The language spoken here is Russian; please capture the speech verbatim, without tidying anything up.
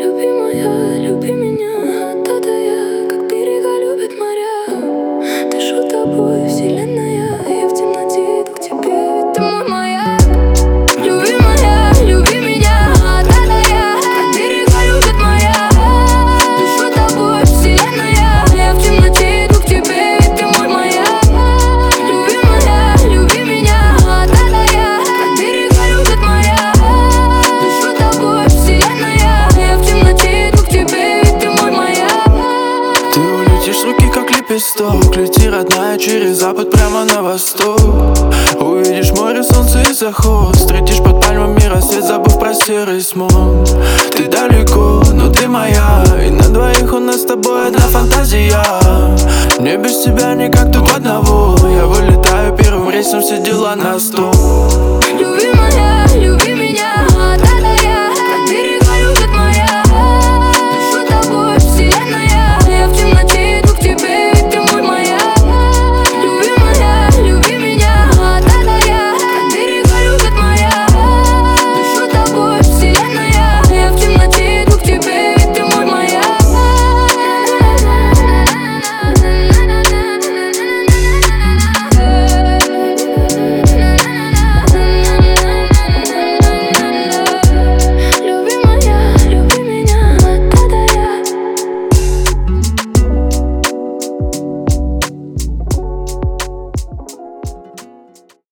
любимая, люби меня. Та-та я, как берега любит моря. Дышу тобой, вселенная. Я в темноте иду к тебе, ведь ты мой маяк. Любимая, люби меня. Та-та я, как берега любит моря. Дышу тобой, вселенная. Я в темноте иду к тебе, ведь ты мой маяк. Любимая, люби меня. Та-та я, как берега любит моря. Дышу тобой, вселенная. Я в темноте иду к тебе, ведь ты мой маяк. Ты улетишь с руки, как лепесток. Лети, родная, через запад прямо на восток. Увидишь море, солнце и заход. Встретишь под пальмами рассвет, забыв про серый смог. Ты далеко, но ты моя. И на двоих у нас с тобой одна фантазия. Мне без тебя никак тут одного. Я вылетаю первым рейсом, все дела на стол. Любимая, люби